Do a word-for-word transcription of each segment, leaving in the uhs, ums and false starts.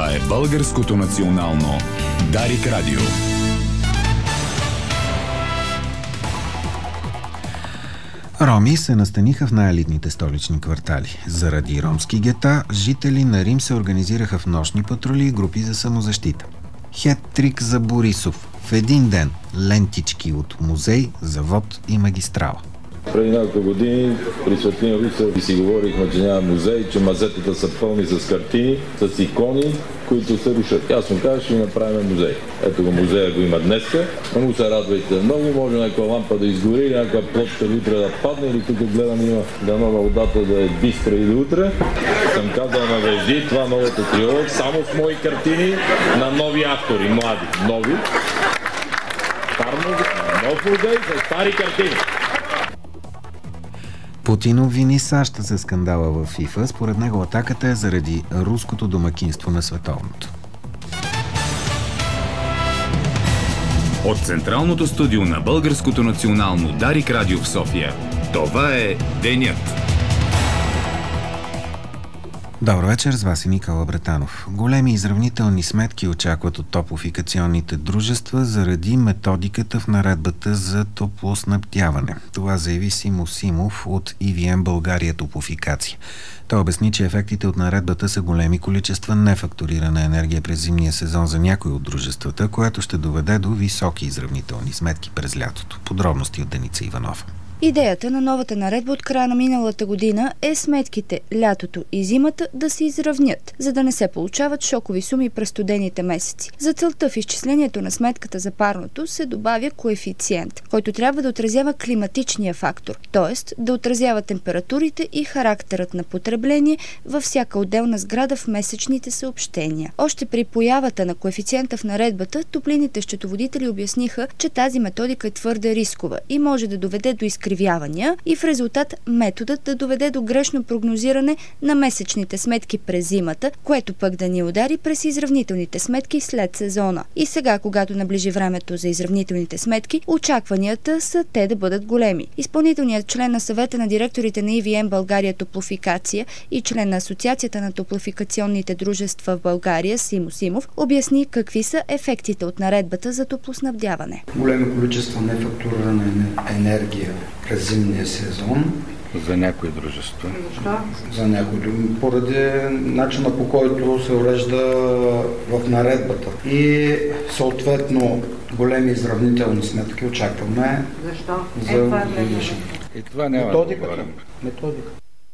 Това е Българското национално Дарик Радио. Роми се настаниха в най-елитните столични квартали. Заради ромски гета, жители на Рим се организираха в нощни патрули и групи за самозащита. Хет-трик за Борисов. В един ден лентички от музей, завод и магистрала. Преди няколко години при Светлина Руса и си говорихме, че няма музей, че мазетата са пълни с картини, с икони, които се рушат. Аз му казах, ще направим музей. Ето го, музея го има днеска. Не му се радвайте много, може някаква лампа да изгори, някаква плочка утре да падне, или тук гледам има дано на водата да е бистра и до утре. Съм казал на Вежди, това новото трио, само с мои картини на нови автори, млади, нови. Стар музей, нов музей с стари картини. Путин обвини САЩ за скандала в ФИФА. Според него атаката е заради руското домакинство на световното. От централното студио на Българското национално Дарик Радио в София. Това е Денят. Добър вечер, с вас е Никола Братанов. Големи изравнителни сметки очакват от топлофикационните дружества заради методиката в наредбата за топлоснабдяване. Това заяви Симо Симов от И Ви Ем България Топлофикация. Той обясни, че ефектите от наредбата са големи количества нефактурирана енергия през зимния сезон за някои от дружествата, което ще доведе до високи изравнителни сметки през лятото. Подробности от Деница Иванова. Идеята на новата наредба от края на миналата година е сметките лятото и зимата да се изравнят, за да не се получават шокови суми през студените месеци. За целта в изчислението на сметката за парното се добавя коефициент, който трябва да отразява климатичния фактор, т.е. да отразява температурите и характерът на потребление във всяка отделна сграда в месечните съобщения. Още при появата на коефициента в наредбата, топлинните счетоводители обясниха, че тази методика е твърде рискова и може да доведе до изкривяване и в резултат методът да доведе до грешно прогнозиране на месечните сметки през зимата, което пък да ни удари през изравнителните сметки след сезона. И сега, когато наближи времето за изравнителните сметки, очакванията са те да бъдат големи. Изпълнителният член на съвета на директорите на И Ви Ем България Топлофикация и член на Асоциацията на топлофикационните дружества в България Симо Симов обясни какви са ефектите от наредбата за топлоснабдяване. Големи количества нефактурирана енергия през зимния сезон. За някои дружества. Защо? За някои. Поради начина, по който се урежда в наредбата. И съответно големи изравнителни сметки очакваме. Защо? За е, това е И това няма методика. да говорим. Методика.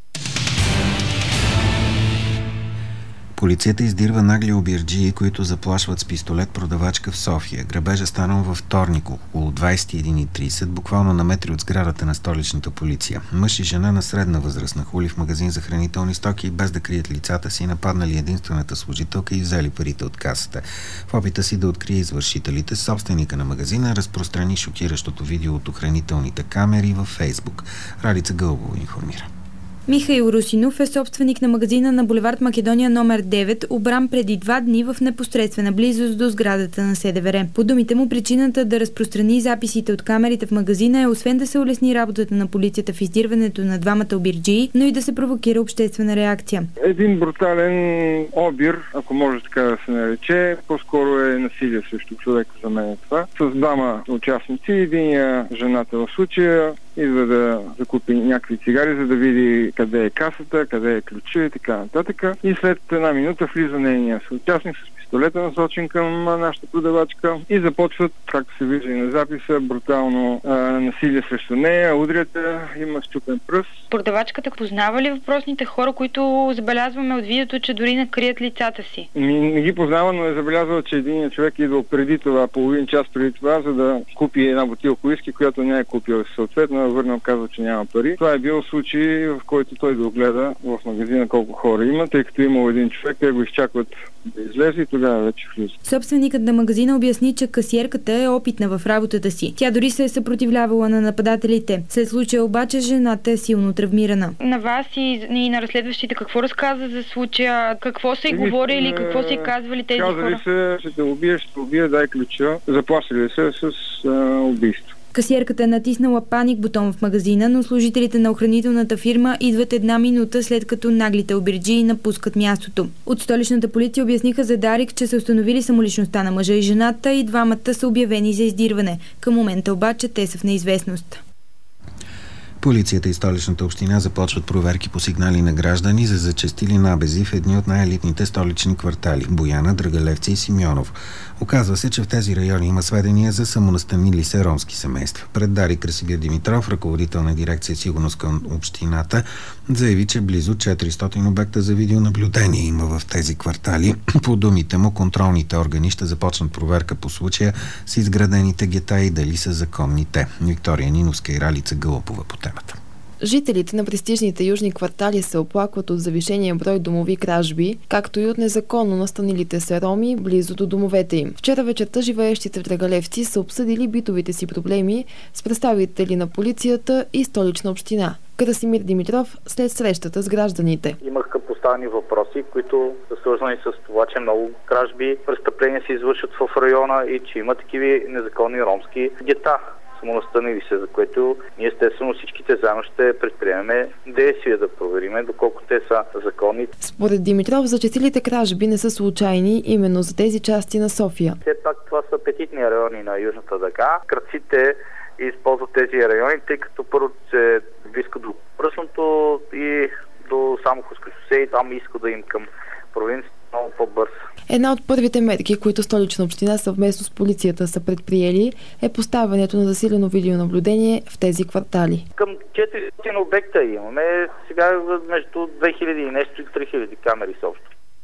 Полицията издирва нагли обирджии, които заплашват с пистолет продавачка в София. Грабежа станал във вторник около двайсет и една и трийсет, буквално на метри от сградата на столичната полиция. Мъж и жена на средна възраст нахули в магазин за хранителни стоки и без да крият лицата си нападнали единствената служителка и взели парите от касата. В опита си да открие извършителите, собственика на магазина разпространи шокиращото видео от охранителните камери във Фейсбук. Ралица Гълбова информира. Михаил Русинов е собственик на магазина на булевард Македония номер девет, обран преди два дни в непосредствена близост до сградата на Се Де Ве Ре. По думите му, причината да разпространи записите от камерите в магазина е освен да се улесни работата на полицията в издирването на двамата обирджии, но и да се провокира обществена реакция. Един брутален обир, ако може така да се нарече, по-скоро е насилие срещу човека, за мен е това. С двама участници, единия, жената в случая, идва да закупи някакви цигари, за да види къде е касата, къде е ключа и така нататък. И след една минута влиза нейния съучастник с пистолета, насочен към нашата продавачка, и започват, както се вижда и на записа, брутално а, насилие срещу нея, удрята, има счупен пръст. Продавачката познава ли въпросните хора, които забелязваме от видеото, че дори не крият лицата си? Не, не ги познава, но е забелязал, че един човек идва преди това, половин час преди това, за да купи една бутилка уиски, която не е купил. Съответно, върнал, казва, че няма пари. Това е бил случай, в който той да огледа в магазина колко хора има, тъй като имал един човек, те го изчакват да излезе и тогава вече влиза. Собственикът на магазина обясни, че касиерката е опитна в работата си. Тя дори се е съпротивлявала на нападателите. След случая обаче жената е силно травмирана. На вас и, и на разследващите какво разказа за случая? Какво са и говорили, какво са и казвали тези казали хора? Казали се, ще те убия, ще те убия, дай ключа. Заплашили се с а, убийство. Касиерката е натиснала паник бутон в магазина, но служителите на охранителната фирма идват една минута след като наглите обирджии напускат мястото. От столичната полиция обясниха за Дарик, че са установили самоличността на мъжа и жената и двамата са обявени за издирване. Към момента обаче те са в неизвестност. Полицията и Столичната община започват проверки по сигнали на граждани за зачестили набези в едни от най-елитните столични квартали – Бояна, Драгалевци и Симеонов. Оказва се, че в тези райони има сведения за самонастанили се ромски семейства. Пред Дарик Красимир Димитров, ръководител на дирекция сигурност към общината, заяви, че близо четиристотин обекта за видеонаблюдение има в тези квартали. По думите му, контролните органи ще започнат проверка по случая с изградените гета и дали са законните. Виктория Ниновска и Ралица Гълъпова по темата. Жителите на престижните южни квартали се оплакват от завишения брой домови кражби, както и от незаконно настанилите се роми близо до домовете им. Вчера вечерта живеещите в Драгалевци са обсъдили битовите си проблеми с представители на полицията и Столична община. Красимир Димитров след срещата с гражданите. Имаха поставени въпроси, които са свързани с това, че много кражби, престъпления се извършват в района и че има такива незаконни ромски гета. Самонастанили се, за което ние естествено всичките заедно ще предприемем действия да провериме доколко те са законни. Според Димитров, зачестилите кражби не са случайни именно за тези части на София. Все пак това са апетитни райони на Южната дъга. Крадците използват тези райони, тъй като първо се близко до Пръсното и до Самоколско шосе и там иска да им към провинция много по-бърз. Една от първите мерки, които Столична община съвместно с полицията са предприели, е поставянето на засилено видеонаблюдение в тези квартали. Към четиристотин обекта имаме, сега между две хиляди и нещо и три хиляди камери съобщо.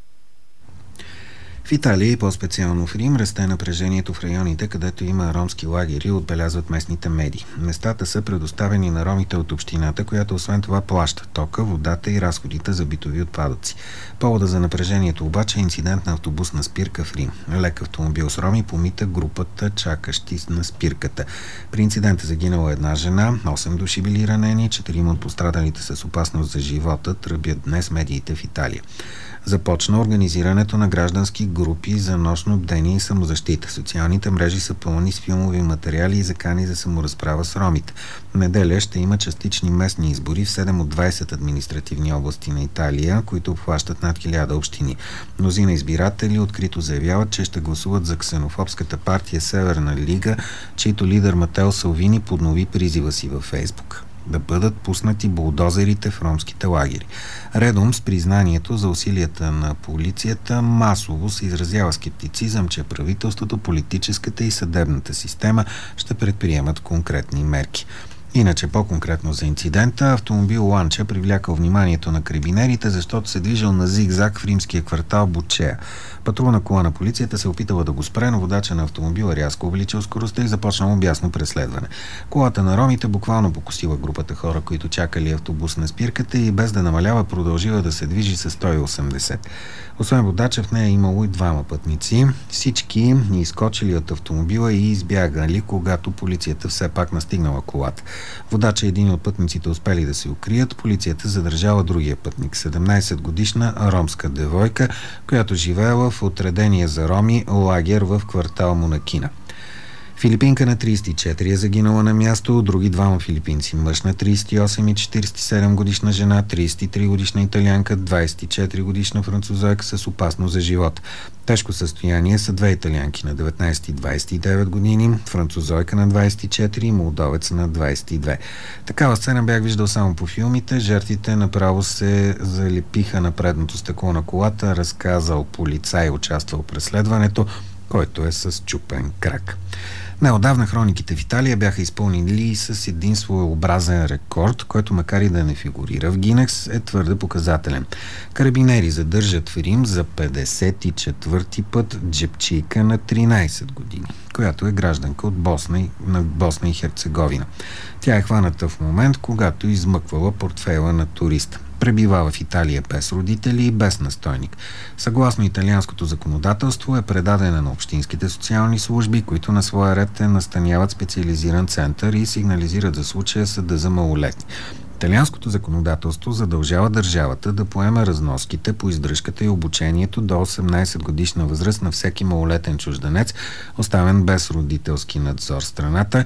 В Италия и по-специално в Рим расте напрежението в районите, където има ромски лагери, отбелязват местните медии. Местата са предоставени на ромите от общината, която освен това плаща тока, водата и разходите за битови отпадъци. Повода за напрежението обаче е инцидент на автобусна спирка в Рим. Лек автомобил с роми помита групата чакащи на спирката. При инцидента загинала една жена, осем души били ранени, четирима от пострадалите с опасност за живота, тръбят днес медиите в Италия. Започна организирането на граждански групи за нощно бдение и самозащита. Социалните мрежи са пълни с филмови материали и закани за саморазправа с ромите. В неделя ще има частични местни избори в седем от двайсет административни области на Италия, които обхващат над хиляда общини. Мнозина избиратели открито заявяват, че ще гласуват за ксенофобската партия Северна лига, чийто лидер Матео Салвини поднови призива си във Фейсбук да бъдат пуснати булдозерите в ромските лагери. Редом с признанието за усилията на полицията, масово се изразява скептицизъм, че правителството, политическата и съдебната система ще предприемат конкретни мерки. Иначе по-конкретно за инцидента, автомобил Ланча привлякал вниманието на карабинерите, защото се движил на зигзаг в римския квартал Бучея. Патрулна кола на полицията се опитала да го спре, но водача на автомобила рязко увеличил скоростта и започнало бясно преследване. Колата на ромите буквално покосила групата хора, които чакали автобус на спирката и без да намалява продължила да се движи с сто и осемдесет. Освен водача в нея имало и двама пътници. Всички изкочили от автомобила и избягали, когато полицията все пак настигнала колата. Водача и един от пътниците успели да се укрият. Полицията задържала другия пътник, седемнайсет годишна ромска девойка, която живеела в отредения за роми лагер в квартал Монакина. Филипинка на трийсет и четири е загинала на място, други двама филипинци, мъж на трийсет и осем и четирийсет и седем годишна жена, трийсет и три годишна италианка, двайсет и четири годишна французойка с опасност за живот. Тежко състояние са две италианки на деветнайсет и двайсет и девет години, французойка на двайсет и четири и молдовец на двайсет и две. Такава сцена бях виждал само по филмите. Жертвите направо се залепиха на предното стъкло на колата, разказал полицай, участвал в преследването, който е с чупен крак. Неотдавна хрониките в Италия бяха изпълнили с един своеобразен рекорд, който макар и да не фигурира в Гинекс, е твърде показателен. Карабинери задържат в Рим за петдесет и четвърти път джепчийка на тринайсет години, която е гражданка от Босна и, на Босна и Херцеговина. Тя е хваната в момент, когато измъквала портфейла на туриста. Пребива в Италия без родители и без настойник. Съгласно италианското законодателство е предадена на общинските социални служби, които на своя ред те настаняват специализиран център и сигнализират за случая съда за малолетни. Италианското законодателство задължава държавата да поеме разноските по издръжката и обучението до осемнайсет годишна възраст на всеки малолетен чужденец, оставен без родителски надзор в страната,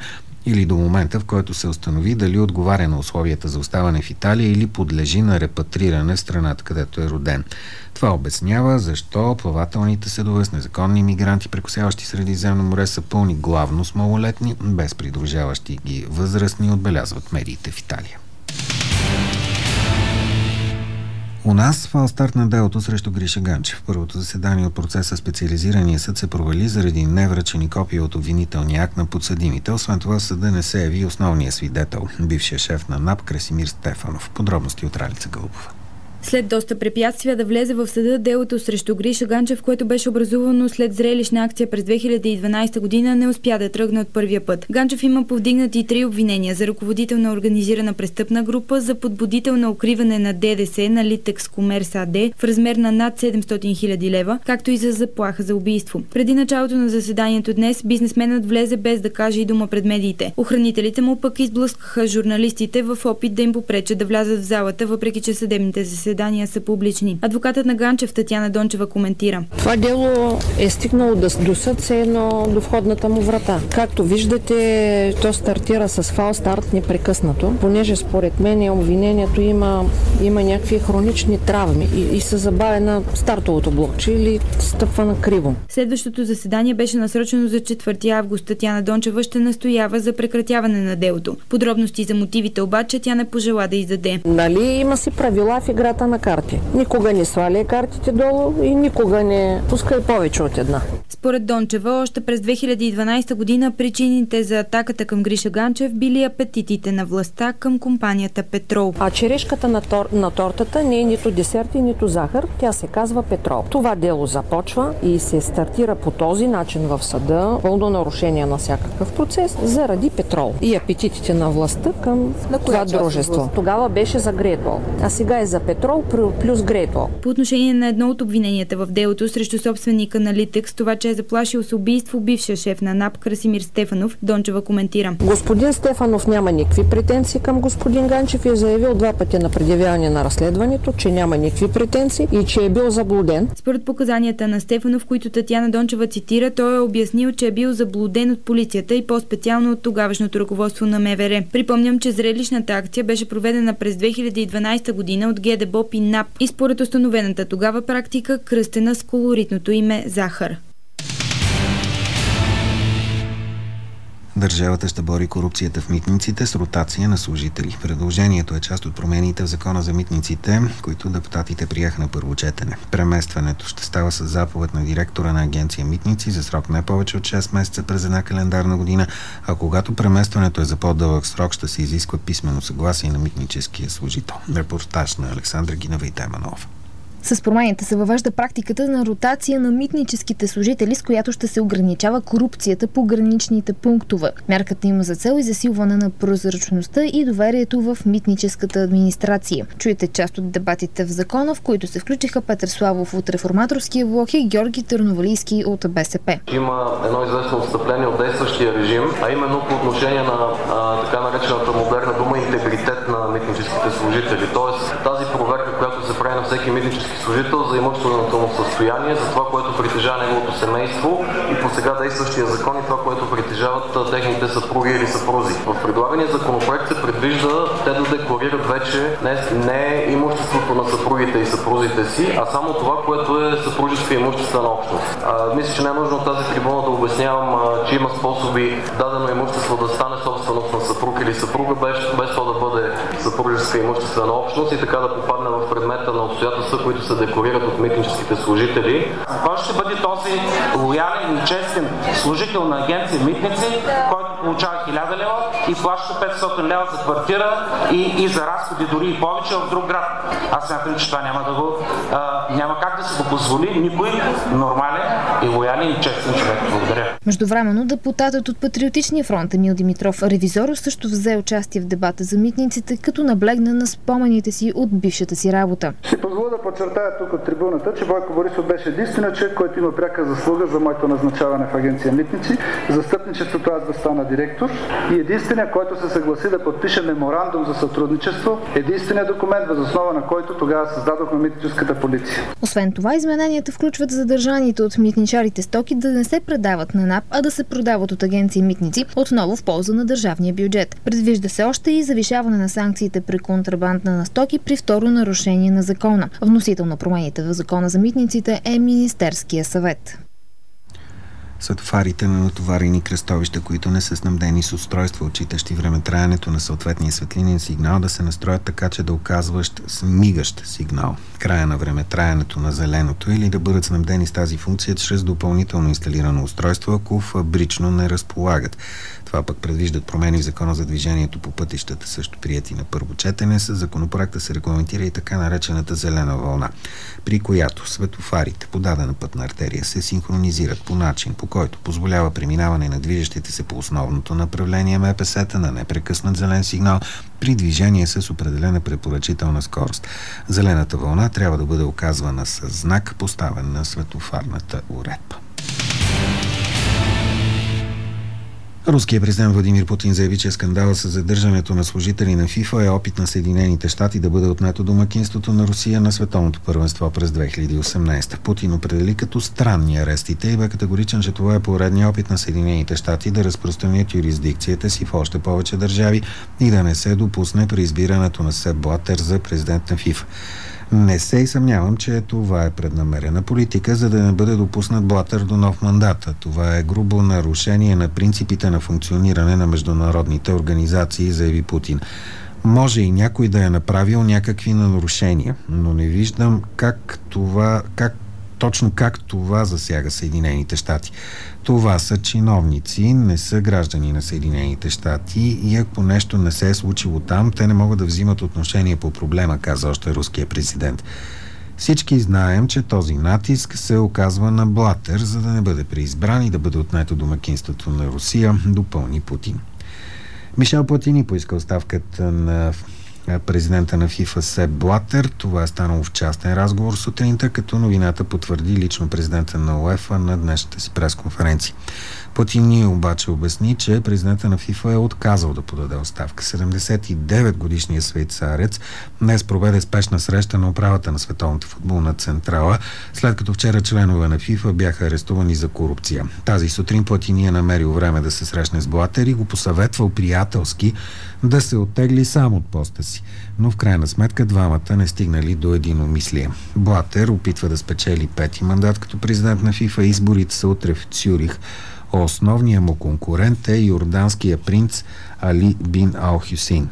или до момента, в който се установи дали отговаря на условията за оставане в Италия или подлежи на репатриране в страната, където е роден. Това обяснява защо плавателните съдове с незаконни мигранти, прекосяващи Средиземно море, са пълни главно с малолетни, без придружаващи ги възрастни, отбелязват медиите в Италия. У нас фалстарт на делото срещу Гриша Ганчев. Първото заседание от процеса специализирания съд се провали заради невръчени копия от обвинителния акт на подсъдимите. Освен това, в съда не се яви основния свидетел, бившия шеф на НАП Красимир Стефанов. Подробности от Ралица Гълбова. След доста препятствия да влезе в съда делото срещу Гриша Ганчев, което беше образувано след зрелищна акция през две хиляди и дванадесета година, не успя да тръгне от първия път. Ганчев има повдигнати три обвинения за ръководител на организирана престъпна група, за подбудител на укриване на ДДС на Литекс Комерс АД в размер на над седемстотин хиляди лева, както и за заплаха за убийство. Преди началото на заседанието днес бизнесменът влезе без да каже и дума пред медиите. Охранителите му пък изблъскаха журналистите в опит да им попречат да влязат в залата, въпреки че съдебните заседания са публични. Адвокатът на Ганчев Татяна Дончева коментира. Това дело е стигнало до съд, все едно до входната му врата. Както виждате, то стартира с фалстарт непрекъснато, понеже според мен обвинението има, има някакви хронични травми и, и се забавя на стартовото блокче или стъпва на криво. Следващото заседание беше насрочено за четвърти август. Татяна Дончева ще настоява за прекратяване на делото. Подробности за мотивите обаче тя не пожела да издаде. Нали има си правила в играта на карти. Никога не сваляй картите долу и никога не пускай повече от една. Според Дончева, още през две хиляди и дванадесета година причините за атаката към Гриша Ганчев били апетитите на властта към компанията Петрол. А черешката на, тор, на тортата не е нито десерт и нито захар, тя се казва Петрол. Това дело започва и се стартира по този начин в съда, пълно нарушение на всякакъв процес, заради Петрол и апетитите на властта към на това дружество. Тогава беше за Грейтвол, а сега е за Петрол плюс Грейтвол. По отношение на едно от обвиненията в делото срещу собственика на Литекс, това, че е заплашил с убийство бившия шеф на НАП Красимир Стефанов, Дончева коментира. Господин Стефанов няма никакви претенции към господин Ганчев и е заявил два пъти на предявяване на разследването, че няма никакви претенции и че е бил заблуден. Според показанията на Стефанов, които Татяна Дончева цитира, той е обяснил, че е бил заблуден от полицията и по-специално от тогавашното ръководство на МВР. Припомням, че зрелищната акция беше проведена през две хиляди и дванадесета година от ГДБОП и НАП и според установената тогава практика, кръстена с колоритното име Захар. Държавата ще бори корупцията в митниците с ротация на служители. Предложението е част от промените в Закона за митниците, които депутатите приеха на първо четене. Преместването ще става с заповед на директора на агенция Митници за срок не повече от шест месеца през една календарна година, а когато преместването е за по-дълъг срок, ще се изисква писмено съгласие на митническия служител. Репортаж на Александра Гинова и Теманов. С промените се въвежда практиката на ротация на митническите служители, с която ще се ограничава корупцията по граничните пунктове. Мярката има за цел и засилване на прозрачността и доверието в митническата администрация. Чуете част от дебатите в закона, в които се включиха Петър Славов от Реформаторския блок и Георги Търновалийски от БСП. Има едно известно отстъпление от действащия режим, а именно по отношение на а, така наречената модерна дума интегритет на митническите служители. Тоест тази проверка, която се прави на всеки митнически служител за имущественото му състояние, за това, което притежава неговото семейство и по сега действащия закон и това, което притежават техните съпруги или съпрузи. В предлагания законопроект се предвижда те да декларират вече не, не имуществото на съпругите и съпрузите си, а само това, което е съпружеска имуществена общност. А, мисля, че не е нужно от тази трибуна да обяснявам, а, че има способи дадено имущество да стане собственост на съпруг или съпруга, без, без то да бъде съпружеска имуществена общност и така да попадне в предмета на обстоятелства, които се декларират от митническите служители. Кой ще бъде този лоялен и честен служител на агенция Митници, който получава хиляда лева и плаща петстотин лева за квартира и, и за разходи дори и повече в друг град? Аз смятам, че това няма да го а, няма как да се го позволи никой нормален и лоялен и честен човек. Благодаря. Междувременно депутатът от Патриотичния фронт Емил Димитров Ревизоро също взе участие в дебата за митниците, като наблегна на спомените си от бившата си работа. Си позволя да подчертая тук от трибуната, че Бойко Борисов беше единственият човек, който има пряка заслуга за моето назначаване в агенция Митници. Застъпничеството аз да стана директор и единствения, който се съгласи да подпише меморандум за сътрудничество, единственият документ, въз основа на който тогава създадохме митническата полиция. Освен това, измененията включват задържаните от митничарите стоки да не се предават на НАП, а да се продават от агенции митници, отново в полза на държавния бюджет. Предвижда се още и завишаване на санкциите при контрабанда на стоки при второ нарушение на закона. Вносител на промените в закона за митниците е Министерския съвет. Светофарите на натоварени кръстовища, които не са снабдени с устройства, отчитащи времетраенето на съответния светлинен сигнал, да се настроят така, че да оказващ мигащ сигнал края на времетраенето на зеленото, или да бъдат снабдени с тази функция чрез допълнително инсталирано устройство, ако фабрично не разполагат. Това пък предвиждат промени в закона за движението по пътищата, също прияти на първо четене. С законопроекта се регламентира и така наречената зелена вълна, при която светофарите по дадена пътна артерия се синхронизират по начин, по който позволява преминаване на движещите се по основното направление ем пе ес-та на непрекъснат зелен сигнал при движение с определена препоръчителна скорост. Зелената вълна трябва да бъде оказвана с знак, поставен на светофарната уредба. Руският президент Владимир Путин заяви, че скандалът с задържането на служители на ФИФА е опит на Съединените щати да бъде отнето домакинството на Русия на световното първенство през две хиляди и осемнадесета. Путин определи като странни арестите и бе категоричен, че това е поредният опит на Съединените щати да разпространят юрисдикцията си в още повече държави и да не се допусне при избирането на Сеп Блатер за президент на ФИФА. Не се и съмнявам, че това е преднамерена политика, за да не бъде допуснат Блатер до нов мандат. Това е грубо нарушение на принципите на функциониране на международните организации, заяви Путин. Може и някой да е направил някакви нарушения, но не виждам как това, как точно как това засяга Съединените щати. Това са чиновници, не са граждани на Съединените щати и ако нещо не се е случило там, те не могат да взимат отношение по проблема, каза още руския президент. Всички знаем, че този натиск се оказва на Блатер, за да не бъде преизбран и да бъде отнето домакинството на Русия, допълни Путин. Мишел Платини поиска оставката на президента на ФИФА Сеп Блатер. Това е станало в частен разговор сутринта, като новината потвърди лично президента на УЕФА на днешната си пресконференция. Платини обаче обясни, че президента на ФИФА е отказал да подаде оставка. седемдесет и девет годишният швейцарец днес проведе спешна среща на управата на Световната футболна централа, след като вчера членове на ФИФА бяха арестувани за корупция. Тази сутрин Платини е намерил време да се срещне с Блатер и го посъветвал приятелски да се оттегли сам от поста си. Но в крайна сметка двамата не стигнали до единомислие. Блатер опитва да спечели пети мандат като президент на ФИФА. Изборите са утре в Цюрих. Основният му конкурент е йорданския принц Али бин Ал Хюсейн.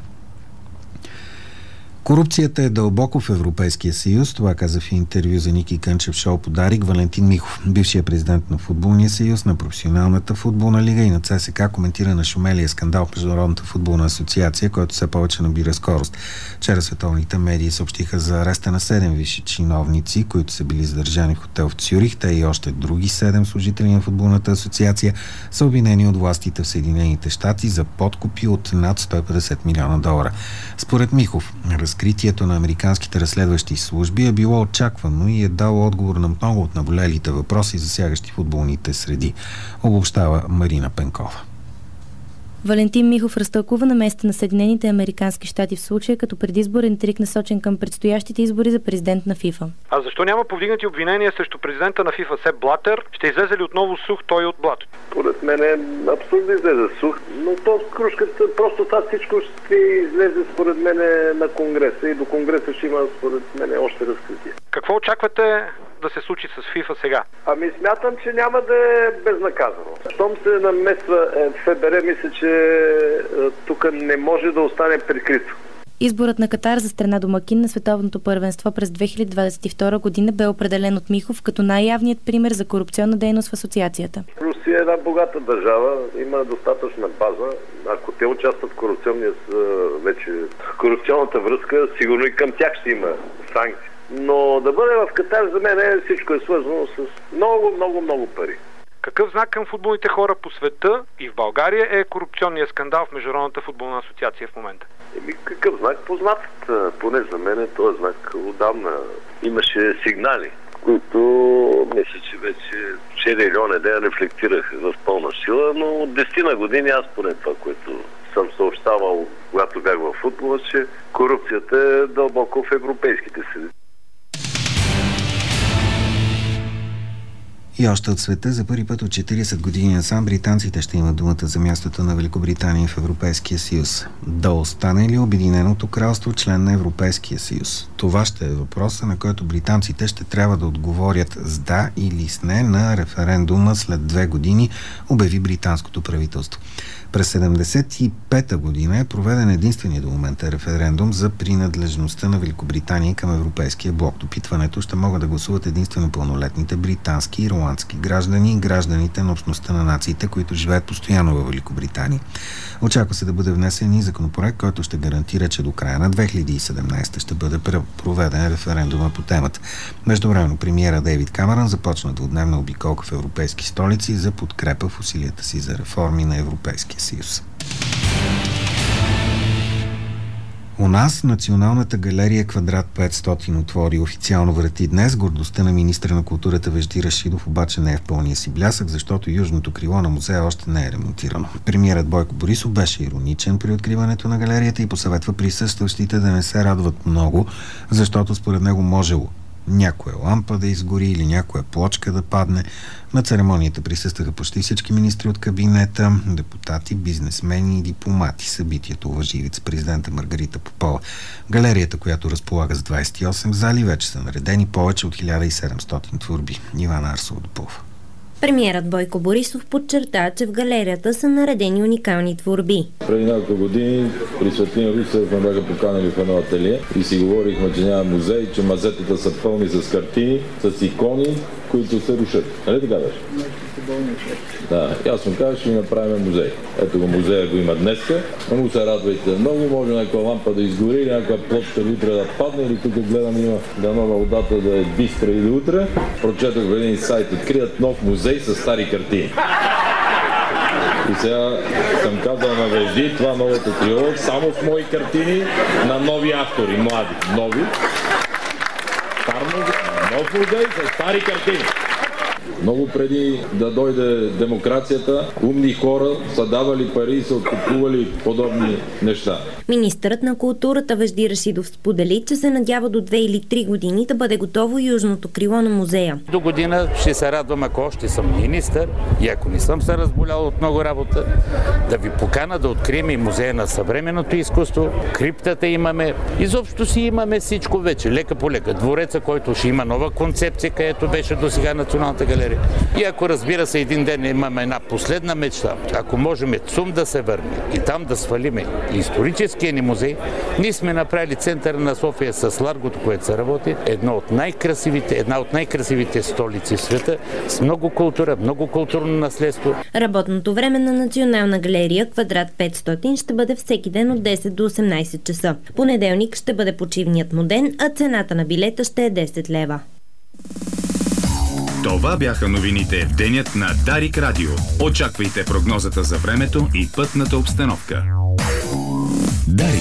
Корупцията е дълбоко в Европейския съюз, това каза в интервю за Ники Кънчев шоу Подарик Валентин Михов, бившият президент на Футболния съюз, на Професионалната футболна лига и на ЦСКА, коментира на шумелия скандал в Международната футболна асоциация, който все повече набира скорост. Вчера световните медии съобщиха за ареста на седем висши чиновници, които са били задържани в хотел в Цюрих. Те и още други седем служители на Футболната асоциация са обвинени от властите в Съединените щати за подкупи от над сто и петдесет милиона долара. Според Михов, разкритието на американските разследващи служби е било очаквано и е дало отговор на много от наболелите въпроси, засягащи футболните среди, обобщава Марина Пенкова. Валентин Михов разтълкува на места на Съединените американски щати в случая като предизборен трик, насочен към предстоящите избори за президент на ФИФА. А защо няма повдигнати обвинения срещу президента на ФИФА Сеп Блатер? Ще излезе ли отново сух той от блато? Поред мен е абсурдно да излезе сух, но то с кружката, просто това всичко ще излезе според мен на Конгреса и до Конгреса ще има според мен още разкритие. Какво очаквате да се случи с ФИФА сега? Ами смятам, че няма да е безнаказано. Щом се намесва ФБР, мисля, че тук не може да остане прикрито. Изборът на Катар за страна домакин на световното първенство през две хиляди двадесет и втора година бе определен от Михов като най-явният пример за корупционна дейност в асоциацията. Русия е една богата държава, има достатъчна база. Ако те участват в корупционния, вече корупционната връзка, сигурно и към тях ще има санкции. Но да бъде в Катар за мен всичко е свързано с много, много, много пари. Какъв знак към футболните хора по света и в България е корупционният скандал в Международната футболна асоциация в момента? Еми, какъв знак? Познат. Поне за мен този знак отдавна имаше сигнали, които мисля, че вече Серия Леоне ден рефлектирах в пълна сила, но от десетина години аз поне това, което съм съобщавал, когато бях във футбола, че корупцията е дълбоко в европейските среди. И още от света, за първи път от четирийсет години насам британците ще имат думата за мястото на Великобритания в Европейския съюз. Да остане ли Обединеното кралство член на Европейския съюз? Това ще е въпроса, на който британците ще трябва да отговорят с да или с не на референдума след две години, обяви британското правителство. През седемдесет и пета година е проведен единственият до момента референдум за принадлежността на Великобритания към Европейския блок. Допитването ще могат да гласуват единствено пълнолетните британски и ирландски граждани и гражданите на общността на нациите, които живеят постоянно във Великобритания. Очаква се да бъде внесен и законопроект, който ще гарантира, че до края на две хиляди и седемнадесета ще бъде проведен референдума по темата. Междувременно премиера Дейвид Камерън започна двудневна обиколка в европейски столици за подкрепа в усилията си за реформи на Европейския съюз. У нас Националната галерия Квадрат петстотин отвори официално врати днес. Гордостта на министра на културата Вежди Рашидов обаче не е в пълния си блясък, защото южното крило на музея още не е ремонтирано. Премиерът Бойко Борисов беше ироничен при откриването на галерията и посъветва присъстващите да не се радват много, защото според него можело някоя лампа да изгори или някоя плочка да падне. На церемонията присъстваха почти всички министри от кабинета, депутати, бизнесмени и дипломати. Събитието уважи вице-президента Маргарита Попова. Галерията, която разполага с двадесет и осем зали, вече са наредени повече от хиляда и седемстотин творби. Ивана Арсова допълва. Премиерът Бойко Борисов подчерта, че в галерията са наредени уникални творби. Преди няколко години при Светлин Русев ме бяха поканали в едно ателие и си говорихме, че няма музей, че мазетата са пълни с картини, с икони, които се рушат. Нали така беше? Да, и аз му казах, ще ви направим музей. Ето го, музея го има днеска. Не му се радвайте много, може някаква лампа да изгори, някаква плочка утре да падне, или тук гледам има дано водата да е бистра или утре. Прочетох в един сайт, открият нов музей с стари картини. И сега съм казал на Вежди, това новото крило, само с мои картини на нови автори, млади, нови. Стар музей, нов музей с стари картини. Много преди да дойде демокрацията, умни хора са давали пари и са откупували подобни неща. Министърът на културата Вежди Рашидов сподели, че се надява до две или три години да бъде готово южното крило на музея. До година ще се радвам, ако още съм министър и ако не съм се разболял от много работа, да ви покана да открием и музея на съвременното изкуство. Криптата имаме. Изобщо си имаме всичко вече, лека по лека. Двореца, който ще има нова концепция, където беше до сега Националната галерия. И ако, разбира се, един ден имаме една последна мечта, ако можем ЦУМ да се върне и там да свалиме историческия ни музей, ние сме направили центъра на София с Ларгото, което се работи, едно от най-красивите, една от най-красивите столици в света, с много култура, много културно наследство. Работното време на Национална галерия Квадрат петстотин ще бъде всеки ден от десет до осемнадесет часа. Понеделник ще бъде почивният му ден, а цената на билета ще е десет лева. Това бяха новините в денят на Дарик Радио. Очаквайте прогнозата за времето и пътната обстановка. Дарик.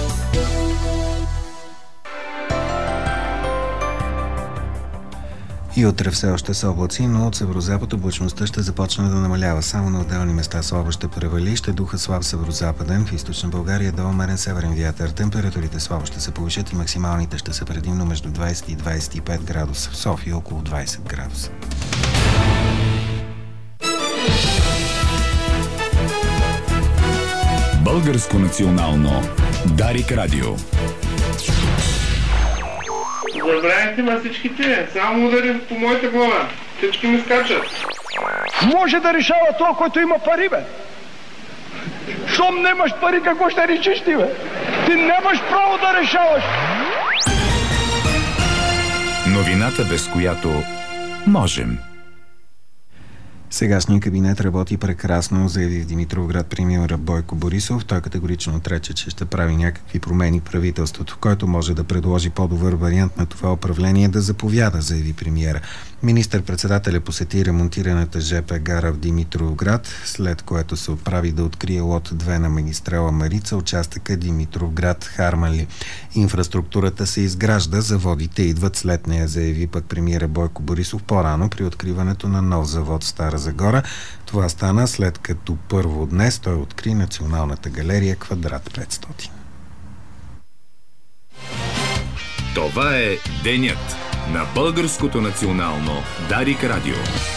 И утре все още са облаци, но от северозапад облачността ще започне да намалява. Само на отделни места слабо ще превали, ще духа слаб северозападен. В източна България до умерен северен вятър. Температурите слабо ще се повишат и максималните ще са предимно между двадесет и двадесет и пет градуса. В София около двадесет градуса. Българско национално Дарик Радио. Забравяйте ме всичките, само ударим по моята глава. Всички ми скачат. Може да решава това, който има пари, бе. Щом нямаш пари, какво ще решиш ти, бе? Ти нямаш право да решаваш. Новината, без която можем. Сегашният кабинет работи прекрасно, заяви в Димитровград премиера Бойко Борисов. Той категорично отрече, че ще прави някакви промени в правителството, който може да предложи по-добър вариант на това управление да заповяда, заяви премиера. Министър-председателя посети ремонтираната ЖП гара в Димитровград, след което се отправи да открие лот две на магистрала Марица, участъка Димитровград-Харманли. Инфраструктурата се изгражда, заводите идват след нея, заяви пък премиера Бойко Борисов по-рано при откриването на нов завод в Стара Загора. Това стана след като първо днес той откри Националната галерия Квадрат петстотин. Това е денят на Българското национално Дарик Радио.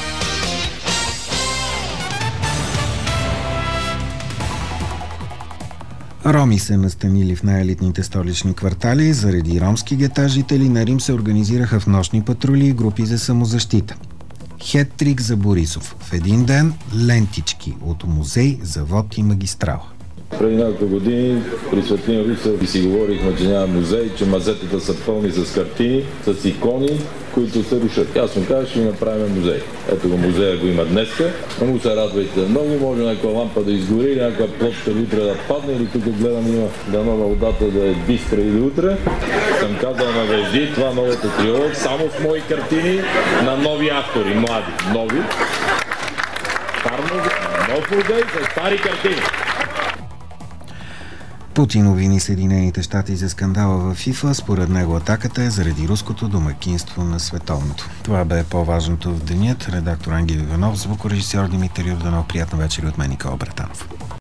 Роми се настанили в най-елитните столични квартали. Заради ромски гета жители на Рим се организираха в нощни патрули и групи за самозащита. Хет-трик за Борисов. В един ден лентички от музей, завод и магистрала. Преди няколко години при Светлин Русев си говорихме, че няма музей, че мазетата са пълни с картини, с икони, които се рушат. Аз му казах, ще ви направим музей. Ето го, музея го има днеска. Но му се радвайте много, може някаква лампа да изгори, някаква плочка утре да падне, или тук гледам има дано на водата да е бистра или утре. Съм казал на Вежди, това новото трио, само с мои картини на нови автори, млади, нови. Стар музей, нов музей с стари картини. Путин обвини Съединените щати за скандала в ФИФА. Според него атаката е заради руското домакинство на световното. Това бе по-важното в денят. Редактор Ангел Иванов, звукорежисьор Димитър Йорданов. Приятна вечер от мен, Никола Братанов.